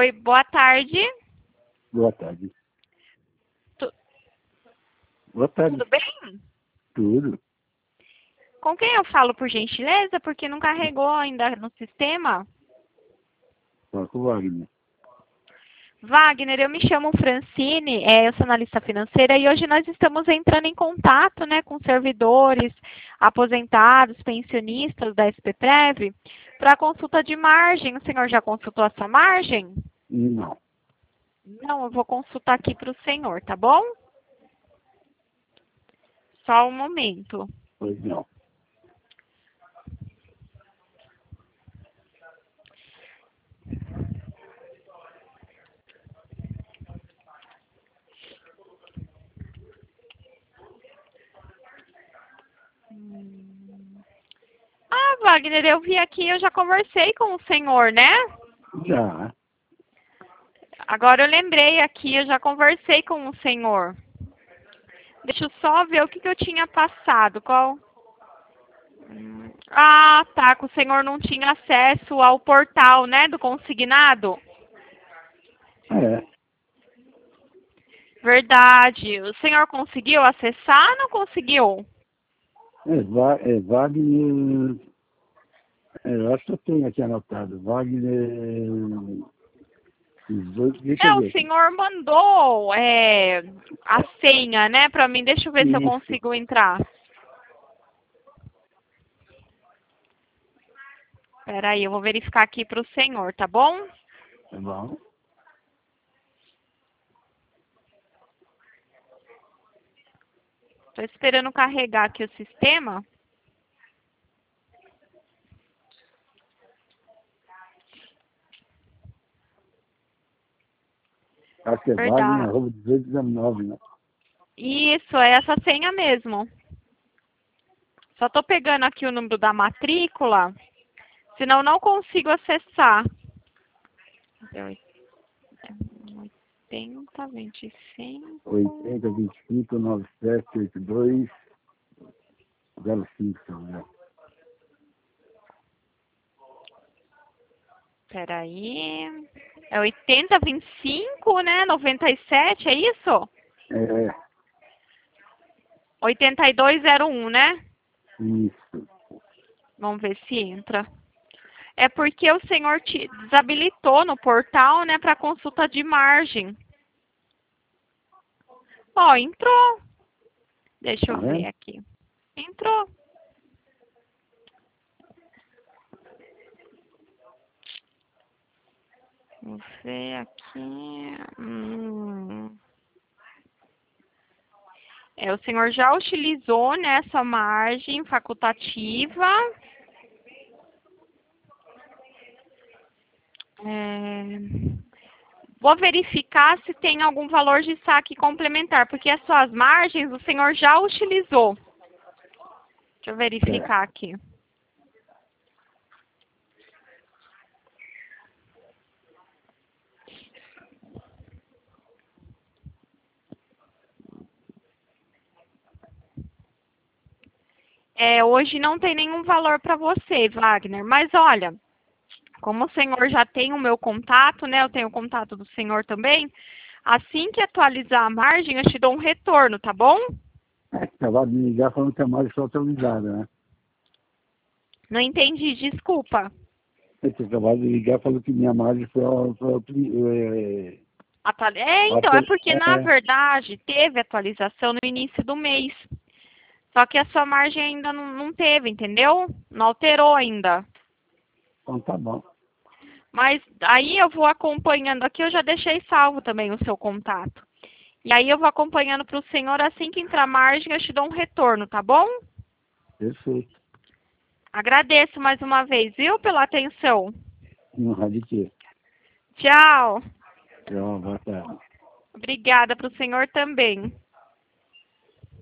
Oi, boa tarde. Boa tarde. Tu- Boa tarde. Tudo bem? Tudo. Com quem eu falo, por gentileza? Porque não carregou ainda no sistema. Fala com o Wagner. Wagner, eu me chamo Francine, eu sou analista financeira e hoje nós estamos entrando em contato, né, com servidores, aposentados, pensionistas da SPPrev para consulta de margem. O senhor já consultou a sua margem? Não. Não, eu vou consultar aqui para o senhor, tá bom? Só um momento. Pois não. Ah, Wagner, eu vi aqui, eu já conversei com o senhor, né? Já. Agora eu lembrei aqui, eu já conversei com o senhor. Deixa eu só ver o que eu tinha passado. Qual? Ah, tá, que o senhor não tinha acesso ao portal, né, do consignado? É. Verdade. O senhor conseguiu acessar ou não conseguiu? É Wagner. Eu acho que eu tenho aqui anotado. Wagner. 18. Deixa eu O ver aqui. senhor mandou a senha, né, pra mim. Deixa eu ver se eu Isso. consigo entrar. Peraí, eu vou verificar aqui pro senhor, tá bom? Tá bom. Tô esperando carregar aqui o sistema. Acho que é Verdade. Wagner, 1819, né? Isso, é essa senha mesmo. Só tô pegando aqui o número da matrícula, senão não consigo acessar. 80, 25... 80, 25, 97, 82, 05, né? Peraí. É 80, 25, né? 97, é isso? É. 8201, né? Isso. Vamos ver se entra. É porque o senhor te desabilitou no portal, né, para consulta de margem. Ó, entrou. Deixa eu ver É? aqui. Entrou. Vou ver aqui. O senhor já utilizou nessa margem facultativa. Vou verificar se tem algum valor de saque complementar, porque as suas margens o senhor já utilizou. Deixa eu verificar aqui. Hoje não tem nenhum valor para você, Wagner. Mas olha, como o senhor já tem o meu contato, né? Eu tenho o contato do senhor também. Assim que atualizar a margem, eu te dou um retorno, tá bom? Acabaram de me ligar falando que a margem foi atualizada, né? Não entendi, desculpa. Você acabou de ligar falando que minha margem foi Então, é porque na verdade teve atualização no início do mês. Só que a sua margem ainda não teve, entendeu? Não alterou ainda. Então tá bom. Mas aí eu vou acompanhando aqui, eu já deixei salvo também o seu contato. E aí eu vou acompanhando para o senhor, assim que entrar a margem, eu te dou um retorno, tá bom? Perfeito. Agradeço mais uma vez, viu, pela atenção. Não radiquei. Tchau. Tchau, boa tarde. Obrigada para o senhor também.